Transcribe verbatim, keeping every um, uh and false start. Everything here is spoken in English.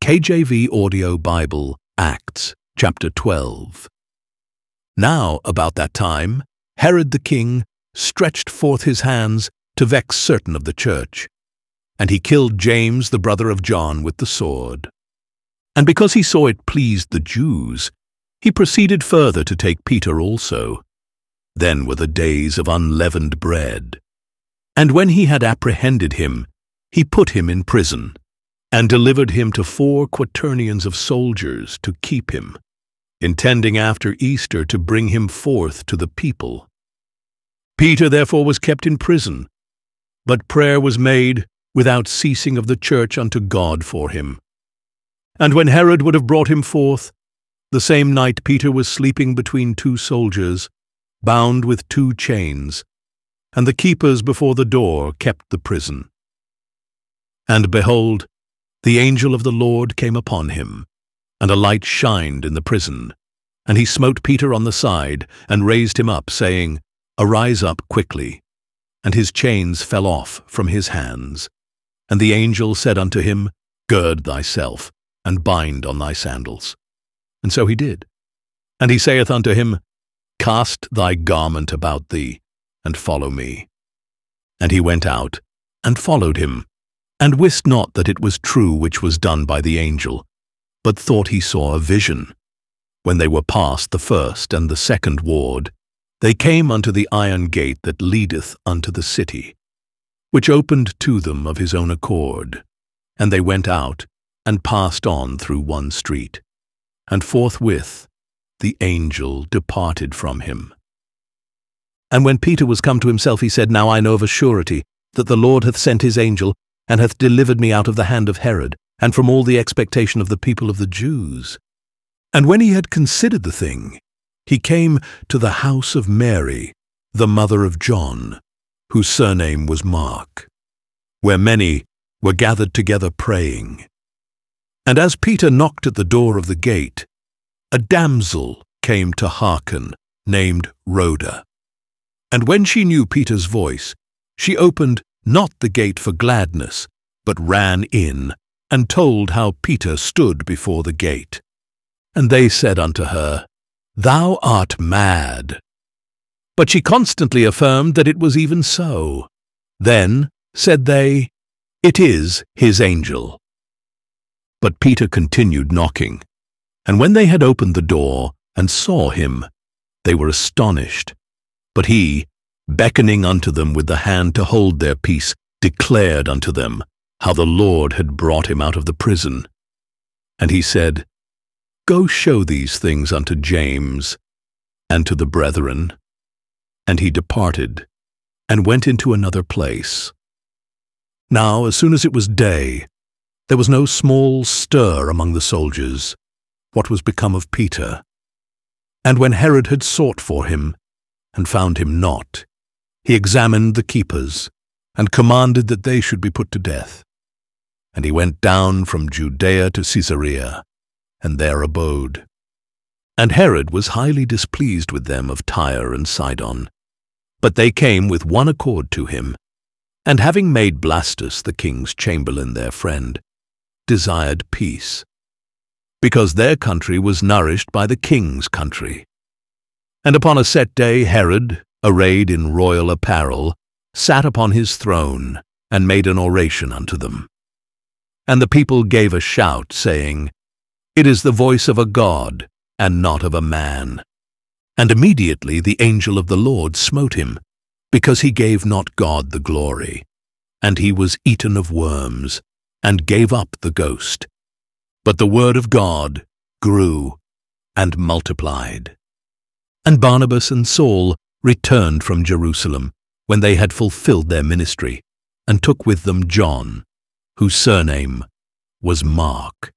K J V Audio Bible, Acts, chapter twelve. Now, about that time, Herod the king stretched forth his hands to vex certain of the church, and he killed James the brother of John with the sword. And because he saw it pleased the Jews, he proceeded further to take Peter also. Then were the days of unleavened bread. And when he had apprehended him, he put him in prison, and delivered him to four quaternions of soldiers to keep him, intending after Easter to bring him forth to the people. Peter therefore was kept in prison, but prayer was made without ceasing of the church unto God for him. And when Herod would have brought him forth, the same night Peter was sleeping between two soldiers, bound with two chains, and the keepers before the door kept the prison. And behold, the angel of the Lord came upon him, and a light shined in the prison. And he smote Peter on the side, and raised him up, saying, Arise up quickly. And his chains fell off from his hands. And the angel said unto him, Gird thyself, and bind on thy sandals. And so he did. And he saith unto him, Cast thy garment about thee, and follow me. And he went out, and followed him, and wist not that it was true which was done by the angel, but thought he saw a vision. When they were past the first and the second ward, they came unto the iron gate that leadeth unto the city, which opened to them of his own accord. And they went out, and passed on through one street. And forthwith the angel departed from him. And when Peter was come to himself, he said, Now I know of a surety that the Lord hath sent his angel, and hath delivered me out of the hand of Herod, and from all the expectation of the people of the Jews. And when he had considered the thing, he came to the house of Mary, the mother of John, whose surname was Mark, where many were gathered together praying. And as Peter knocked at the door of the gate, a damsel came to hearken, named Rhoda. And when she knew Peter's voice, she opened not the gate for gladness, but ran in, and told how Peter stood before the gate. And they said unto her, Thou art mad. But she constantly affirmed that it was even so. Then said they, It is his angel. But Peter continued knocking, and when they had opened the door and saw him, they were astonished. But he, beckoning unto them with the hand to hold their peace, declared unto them how the Lord had brought him out of the prison. And he said, Go show these things unto James and to the brethren. And he departed, and went into another place. Now, as soon as it was day, there was no small stir among the soldiers, what was become of Peter. And when Herod had sought for him, and found him not, he examined the keepers, and commanded that they should be put to death. And he went down from Judea to Caesarea, and there abode. And Herod was highly displeased with them of Tyre and Sidon. But they came with one accord to him, and having made Blastus the king's chamberlain their friend, desired peace, because their country was nourished by the king's country. And upon a set day Herod, arrayed in royal apparel, sat upon his throne, and made an oration unto them. And the people gave a shout, saying, It is the voice of a God, and not of a man. And immediately the angel of the Lord smote him, because he gave not God the glory. And he was eaten of worms, and gave up the ghost. But the word of God grew and multiplied. And Barnabas and Saul returned from Jerusalem, when they had fulfilled their ministry, and took with them John, whose surname was Mark.